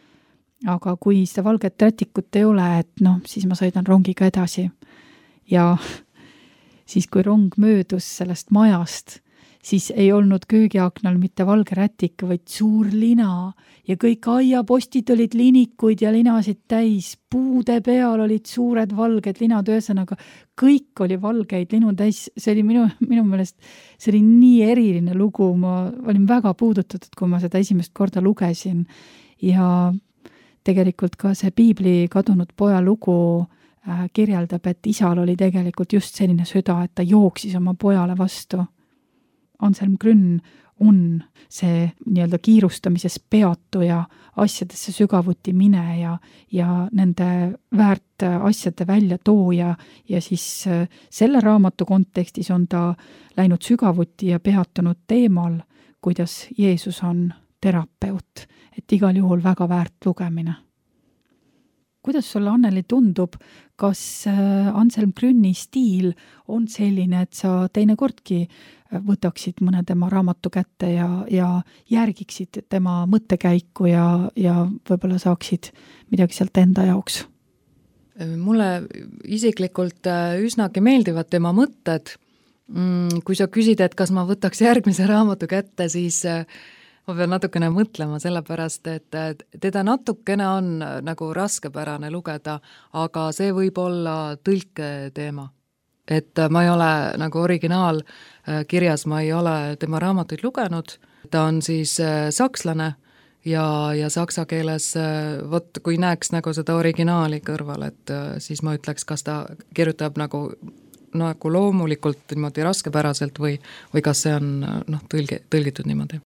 Aga kui seda valget rätikut ei ole, et noh, siis ma sõidan rongiga edasi. Ja siis kui rong möödus sellest majast, siis ei olnud köögiaknal mitte valge rätik, vaid suur lina ja kõik aiapostid olid linikuid ja linasid täis. Puude peal olid suured valged linad, ühesõnaga kõik oli valgeid linu täis. See oli minu meelest, see oli nii eriline lugu. Ma olin väga puudutatud, kui ma seda esimest korda lugesin ja tegelikult ka see piibli kadunud poja lugu kirjeldab, et isal oli tegelikult just selline süda, et ta jooksis oma pojale vastu. Anselm Grün on see nii-öelda kiirustamises peatuja, asjadesse sügavuti mine ja nende väärt asjade välja tooja ja siis selle raamatu kontekstis on ta läinud sügavuti ja peatunud teemal, kuidas Jeesus on terapeut, et igal juhul väga väärt lugemine. Kuidas sulle, Anneli, tundub, kas Anselm Grüni stiil on selline, et sa teinekordki võtaksid mõne tema raamatu kätte ja järgiksid tema mõttekäiku ja võib-olla saaksid midagi sealt enda jaoks? Mulle isiklikult üsnagi meeldivad tema mõtted. Kui sa küsid, et kas ma võtaks järgmise raamatu kätte, siis ma pean natukene mõtlema, sellepärast, et teda natukene on nagu raskepärane lugeda, aga see võib olla tõlketeema. Et ma ei ole nagu originaalkirjas, ma ei ole tema raamatuid lugenud, ta on siis sakslane ja saksa keeles, vot kui näeks nagu seda originaali kõrval, et siis ma ütleks, kas ta kirjutab nagu loomulikult niimoodi raskepäraselt või kas see on tõlgitud niimoodi.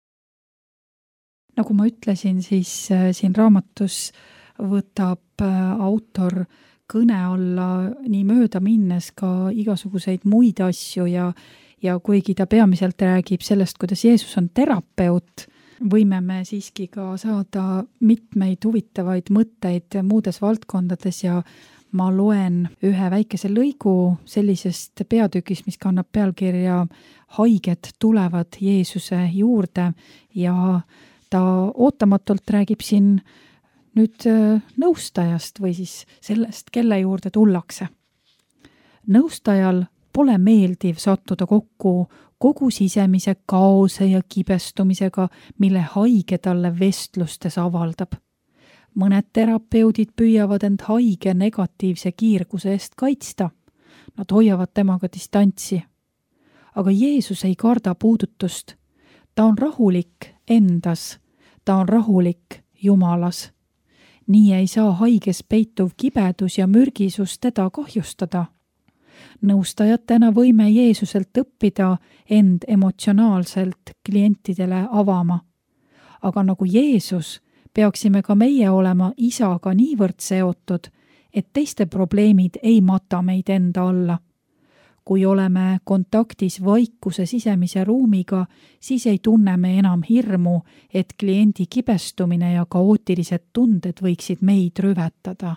Nagu ma ütlesin, siis siin raamatus võtab autor kõne alla nii mööda minnes ka igasuguseid muid asju ja kuigi ta peamiselt räägib sellest, kuidas Jeesus on terapeut, võime me siiski ka saada mitmeid huvitavaid mõtteid muudes valdkondades ja ma loen ühe väikese lõigu sellisest peatükist, mis kannab pealkirja Haiged tulevad Jeesuse juurde ja ta ootamatult räägib siin nüüd nõustajast või siis sellest, kelle juurde tullakse. Nõustajal pole meeldiv sattuda kokku kogu sisemise kaose ja kibestumisega, mille haige talle vestlustes avaldab. Mõned terapeudid püüavad end haige negatiivse kiirguse eest kaitsta. Nad hoiavad temaga distantsi. Aga Jeesus ei karda puudutust. Ta on rahulik endas, ta on rahulik Jumalas. Nii ei saa haiges peituv kibedus ja mürgisus teda kahjustada. Nõustajatena võime Jeesuselt õppida end emotsionaalselt klientidele avama. Aga nagu Jeesus, peaksime ka meie olema isaga niivõrd seotud, et teiste probleemid ei mata meid enda alla. Kui oleme kontaktis vaikuse sisemise ruumiga, siis ei tunne me enam hirmu, et kliendi kibestumine ja kaootilised tunded võiksid meid rüvetada.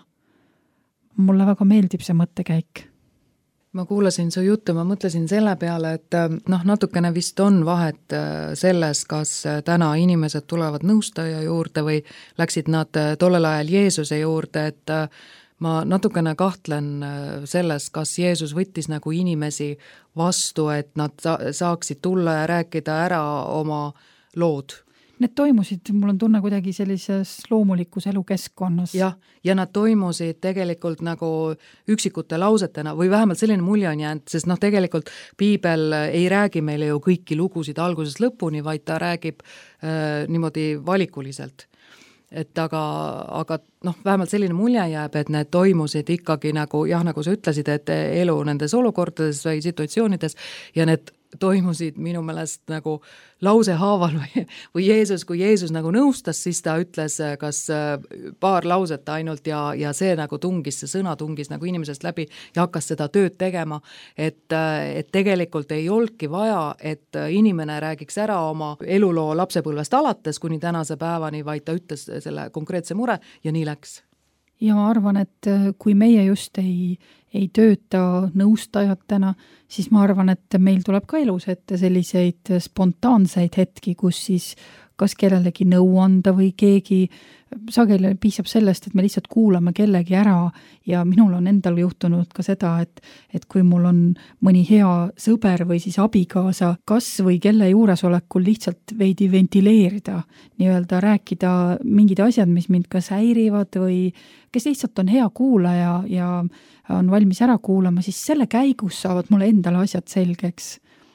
Mulle väga meeldib see mõttekäik. Ma kuulasin su juttu, ma mõtlesin selle peale, et natukene vist on vahet selles, kas täna inimesed tulevad nõustaja juurde või läksid nad tollel ajal Jeesuse juurde, et ma natukene kahtlen selles, kas Jeesus võttis nagu inimesi vastu, et nad saaksid tulla ja rääkida ära oma lood. Need toimusid, mul on tunne kuidagi sellises loomulikus elukeskkonnas. Ja nad toimusid tegelikult nagu üksikute lausetena või vähemalt selline mulje on jäänud, sest tegelikult piibel ei räägi meile ju kõiki lugusid algusest lõpuni, vaid ta räägib niimoodi valikuliselt. Et aga vähemalt selline mulje jääb, et need toimusid ikkagi nagu sa ütlesid, et elu nendes olukordades või situatsioonides ja need toimusid minu meelest nagu lause haaval või kui Jeesus nagu nõustas, siis ta ütles kas paar lauset ainult ja see nagu see sõna tungis nagu inimesest läbi ja hakkas seda tööd tegema, et tegelikult ei olnudki vaja, et inimene räägiks ära oma eluloo lapsepõlvest alates kuni tänase päevani, vaid ta ütles selle konkreetse mure ja nii läks. Ja ma arvan, et kui meie just ei tööta nõustajatena, siis ma arvan, et meil tuleb ka elus ette selliseid spontaanseid hetki, kus siis kas kellelegi nõu anda või keegi, sageli piisab sellest, et me lihtsalt kuulame kellegi ära ja minul on endal juhtunud ka seda, et kui mul on mõni hea sõber või siis abikaasa, kas või kelle juuresolekul lihtsalt veidi ventileerida, nii-öelda rääkida mingid asjad, mis mind kas häirivad või kes lihtsalt on hea kuulaja ja on valmis ära kuulama, siis selle käigus saavad mulle endale asjad selgeks.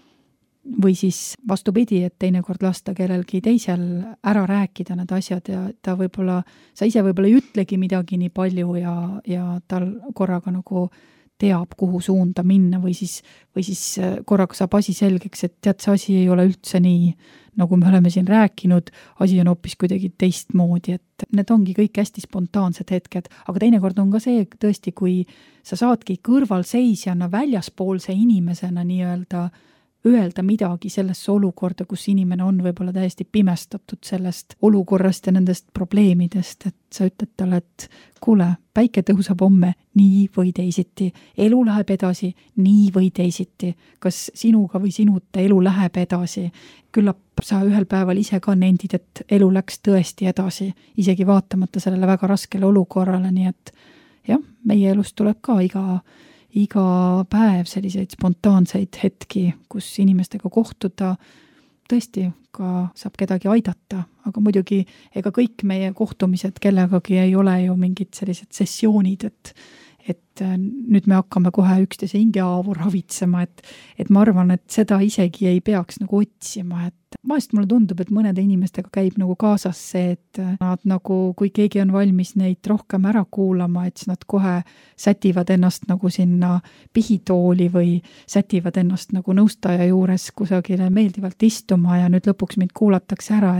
Või siis vastupidi, et teinekord lasta kellelgi teisel ära rääkida need asjad ja ta võib-olla, sa ise võib-olla ei ütlegi midagi nii palju ja tal korraga nagu teab, kuhu suunda minna või siis korraga saab asi selgeks, et tead, see asi ei ole üldse nii, nagu me oleme siin rääkinud, asi on hoopis kuidagi teistmoodi, et need ongi kõik hästi spontaansed hetked, aga teinekord on ka see tõesti, kui sa saadki kõrvalseisjana väljaspoolse inimesena nii-öelda midagi sellesse olukorda, kus inimene on võib-olla täiesti pimestatud sellest olukorrast ja nendest probleemidest, et sa ütled talle, et kuule, päike tõusab homme nii või teisiti, elu läheb edasi nii või teisiti, kas sinuga või sinuta elu läheb edasi, küllap sa ühel päeval ise ka nendid, et elu läks tõesti edasi, isegi vaatamata sellele väga raskele olukorrale, nii et jah, meie elust tuleb ka iga päev selliseid spontaanseid hetki, kus inimestega kohtuda, tõesti ka saab kedagi aidata, aga muidugi ega kõik meie kohtumised kellegagi ei ole ju mingid sellised sessioonid, et nüüd me hakkame kohe üksteise hingehaavu ravitsema, et ma arvan, et seda isegi ei peaks nagu otsima, et vahest mulle tundub, et mõnede inimestega käib nagu kaasas see, et nad nagu, kui keegi on valmis neid rohkem ära kuulama, et siis nad kohe sätivad ennast nagu sinna pihitooli või sätivad ennast nagu nõustaja juures kusagile meeldivalt istuma ja nüüd lõpuks mind kuulatakse ära,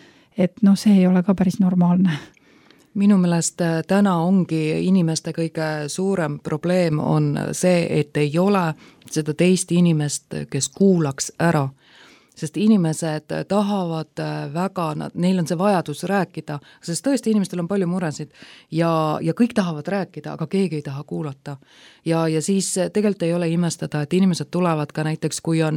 et noh, see ei ole ka päris normaalne. Minu meelest täna ongi inimeste kõige suurem probleem on see, et ei ole seda teist inimest, kes kuulaks ära. Sest inimesed tahavad väga, neil on see vajadus rääkida, sest tõesti inimestel on palju muresid ja kõik tahavad rääkida, aga keegi ei taha kuulata. Ja siis tegelikult ei ole imestada, et inimesed tulevad ka näiteks, kui on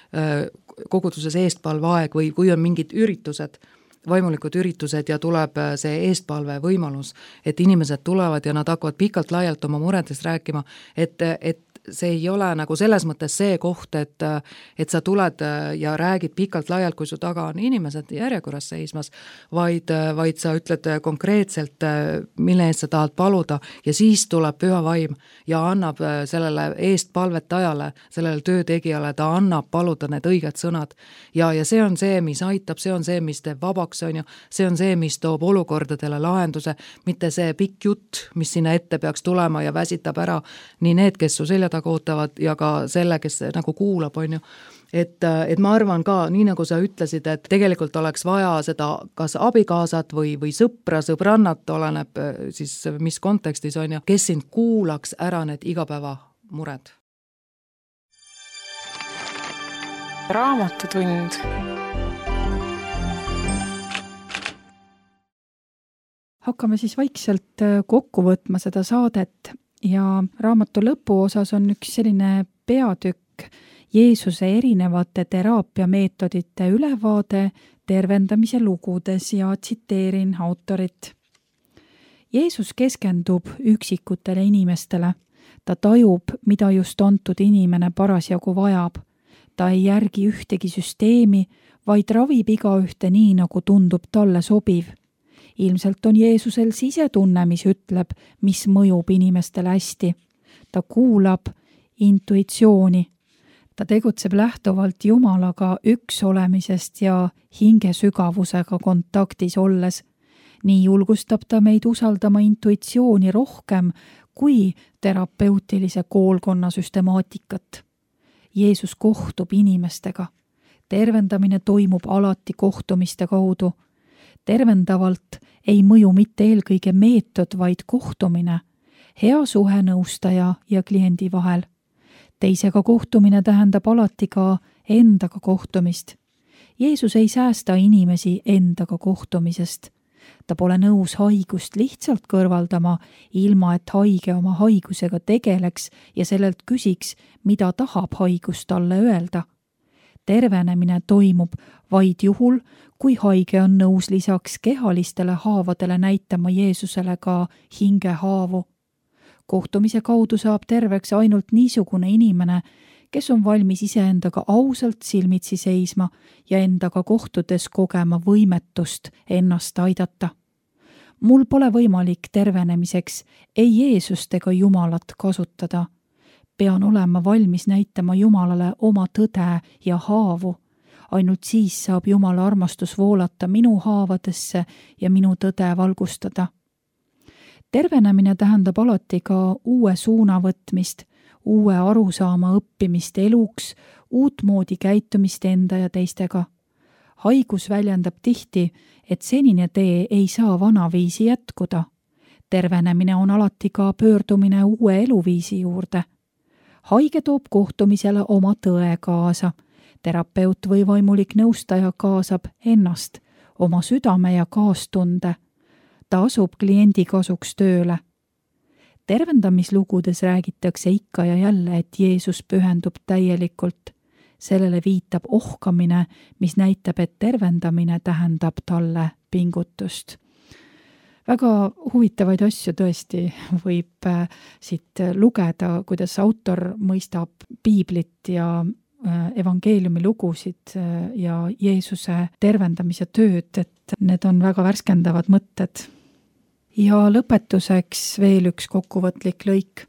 koguduses eestpalveaeg või kui on mingid üritused, vaimulikud üritused ja tuleb see eestpalve võimalus, et inimesed tulevad ja nad hakkavad pikalt laialt oma muredest rääkima, et see ei ole nagu selles mõttes see koht, et sa tuled ja räägid pikalt laialt, kui su taga on inimesed järjekorras seismas, vaid sa ütled konkreetselt, mille eest sa tahad paluda ja siis tuleb püha vaim ja annab sellele eestpalvetajale, sellele töötegijale, ta annab paluda need õiged sõnad ja see on see, mis aitab, see on see, mis teeb vabaks, see on see, mis toob olukordadele lahenduse, mitte see pikk jutt, mis sinna ette peaks tulema ja väsitab ära nii need, kes su selja ootavad ja ka selle, kes nagu kuulab, on ju. Et ma arvan ka, nii nagu sa ütlesid, et tegelikult oleks vaja seda kas abikaasat või sõpra, sõbrannat, oleneb siis mis kontekstis on ja kes sind kuulaks ära need igapäevamured. Raamatutund. Hakkame siis vaikselt kokku võtma seda saadet. Ja raamatu lõpuosas on üks selline peatükk Jeesuse erinevate teraapiameetodite ülevaade tervendamise lugudes ja tsiteerin autorit. Jeesus keskendub üksikutele inimestele. Ta tajub, mida just antud inimene parasjagu vajab. Ta ei järgi ühtegi süsteemi, vaid ravib igaühte nii, nagu tundub talle sobiv. Ilmselt on Jeesusel sisetunne, mis ütleb, mis mõjub inimestele hästi. Ta kuulab intuitsiooni. Ta tegutseb lähtuvalt Jumalaga üks olemisest ja hinge sügavusega kontaktis olles. Nii julgustab ta meid usaldama intuitsiooni rohkem kui terapeutilise koolkonna süstemaatikat. Jeesus kohtub inimestega. Tervendamine toimub alati kohtumiste kaudu. Tervendavalt ei mõju mitte eelkõige meetod, vaid kohtumine, hea suhe nõustaja ja kliendi vahel. Teisega kohtumine tähendab alati ka endaga kohtumist. Jeesus ei säästa inimesi endaga kohtumisest. Ta pole nõus haigust lihtsalt kõrvaldama, ilma et haige oma haigusega tegeleks ja sellelt küsiks, mida tahab haigus talle öelda. tervenemine toimub vaid juhul, kui haige on nõus lisaks kehalistele haavadele näitama Jeesusele ka hingehaavu. Kohtumise kaudu saab terveks ainult niisugune inimene, kes on valmis iseendaga ausalt silmitsi seisma ja endaga kohtudes kogema võimetust ennast aidata. Mul pole võimalik tervenemiseks ei Jeesust ega Jumalat kasutada. Pean olema valmis näitama Jumalale oma tõde ja haavu. Ainult siis saab Jumala armastus voolata minu haavadesse ja minu tõde valgustada. Tervenemine tähendab alati ka uue suuna võtmist, uue arusaama õppimist eluks, uutmoodi käitumist enda ja teistega. Haigus väljendab tihti, et senine tee ei saa vanaviisi jätkuda. Tervenemine on alati ka pöördumine uue eluviisi juurde. Haige toob kohtumisele oma tõe kaasa. Terapeut või vaimulik nõustaja kaasab ennast, oma südame ja kaastunde. Ta asub kliendi kasuks tööle. Tervendamislugudes räägitakse ikka ja jälle, et Jeesus pühendub täielikult. Sellele viitab ohkamine, mis näitab, et tervendamine tähendab talle pingutust. Väga huvitavaid asju tõesti võib siit lugeda, kuidas autor mõistab piiblit ja evangeeliumi lugusid ja Jeesuse tervendamise tööd, et need on väga värskendavad mõtted. Ja lõpetuseks veel üks kokkuvõtlik lõik.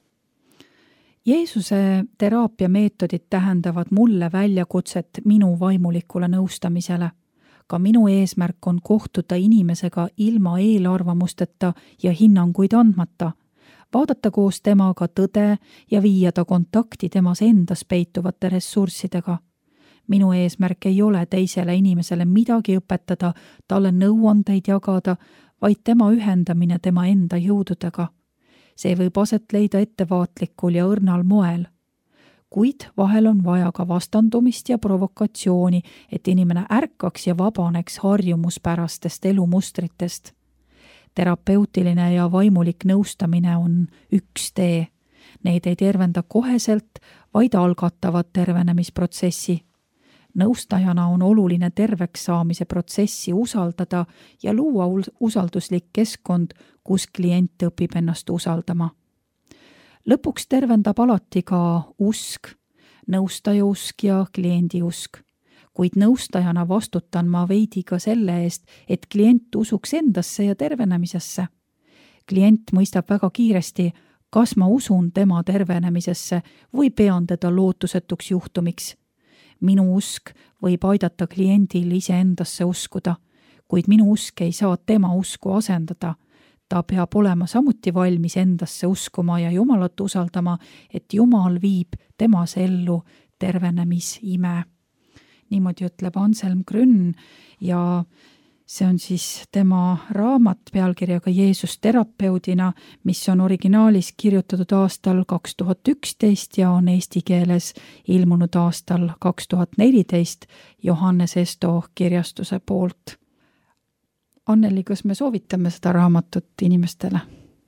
Jeesuse teraapiameetodid tähendavad mulle väljakutset minu vaimulikule nõustamisele. Ka minu eesmärk on kohtuda inimesega ilma eelarvamusteta ja hinnanguid andmata, vaadata koos temaga tõde ja viia ta kontakti temas endas peituvate ressurssidega. Minu eesmärk ei ole teisele inimesele midagi õpetada, talle nõuandeid jagada, vaid tema ühendamine tema enda jõududega. See võib aset leida ettevaatlikul ja õrnal moel. Kuid vahel on vaja ka vastandumist ja provokatsiooni, et inimene ärkaks ja vabaneks harjumuspärastest elumustritest. Terapeutiline ja vaimulik nõustamine on üks tee. Need ei tervenda koheselt, vaid algatavad tervenemisprotsessi. Nõustajana on oluline terveks saamise protsessi usaldada ja luua usalduslik keskkond, kus klient õpib ennast usaldama. Lõpuks tervendab alati ka usk, nõustaja usk ja kliendi usk. Kuid nõustajana vastutan ma veidi ka selle eest, et klient usuks endasse ja tervenemisesse. Klient mõistab väga kiiresti, kas ma usun tema tervenemisesse või pean teda lootusetuks juhtumiks. Minu usk võib aidata kliendil iseendasse uskuda, kuid minu usk ei saa tema usku asendada. Ta peab olema samuti valmis endasse uskuma ja Jumalat usaldama, et Jumal viib temas ellu tervenemisime. Niimoodi ütleb Anselm Grün ja see on siis tema raamat pealkirjaga Jeesus terapeudina, mis on originaalis kirjutatud aastal 2011 ja on eesti keeles ilmunud aastal 2014 Johannes Esto kirjastuse poolt. Anneli, kas me soovitame seda raamatut inimestele?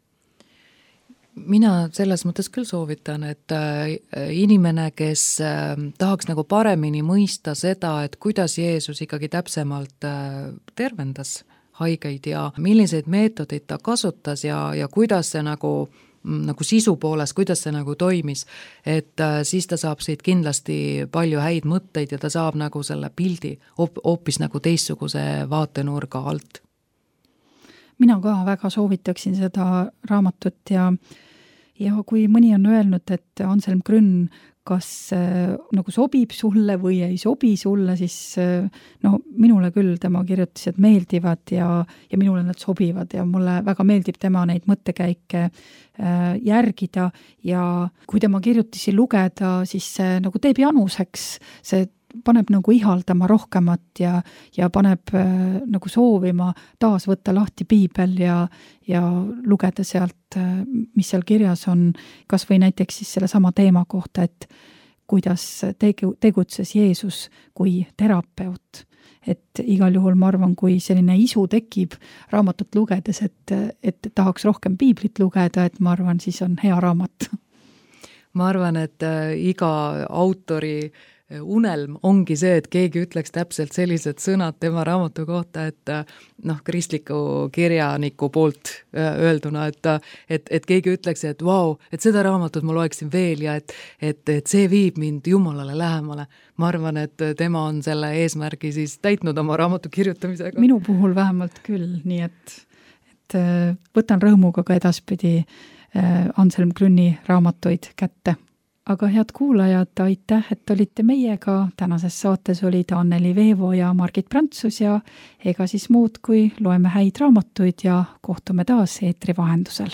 Mina selles mõttes küll soovitan, et inimene, kes tahaks nagu paremini mõista seda, et kuidas Jeesus ikkagi täpsemalt tervendas haigeid ja milliseid meetodeid ta kasutas ja kuidas see nagu sisu poolest, kuidas see nagu toimis, et siis ta saab siit kindlasti palju häid mõtteid ja ta saab nagu selle pildi hoopis nagu teistsuguse vaatenurga alt. Mina ka väga soovitaksin seda raamatut ja kui mõni on öelnud, et Anselm Grün kas nagu sobib sulle või ei sobi sulle, siis minule küll tema kirjutised meeldivad ja minule nad sobivad ja mulle väga meeldib tema neid mõttekäike järgida ja kui tema kirjutisi lugeda, siis see nagu teeb januseks, see paneb nagu ihaldama rohkemat ja paneb nagu soovima taas võtta lahti piibel ja lugeda sealt, mis seal kirjas on, kas või näiteks siis selle sama teema kohta, et kuidas tegutses Jeesus kui terapeut. Et igal juhul ma arvan, kui selline isu tekib raamatut lugedes, et tahaks rohkem piiblit lugeda, et ma arvan, siis on hea raamat. Ma arvan, et iga autori unelm ongi see, et keegi ütleks täpselt sellised sõnad tema raamatu kohta, et kristliku kirjaniku poolt öelduna, et keegi ütleks, et vau, et seda raamatut ma loeksin veel ja et see viib mind Jumalale lähemale. Ma arvan, et tema on selle eesmärgi siis täitnud oma raamatu kirjutamisega. Minu puhul vähemalt küll, nii et võtan rõõmuga ka edaspidi Anselm Grünni raamatuid kätte. Aga head kuulajad, aitäh, et olite meiega. Tänases saates olid Anneli Veevo ja Margit Prantsus ja ega siis muud, kui loeme häid raamatuid ja kohtume taas eetri vahendusel.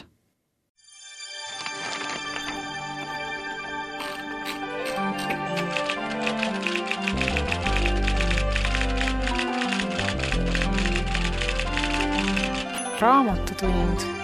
Raamatutund.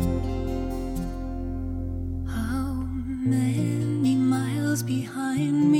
Many miles behind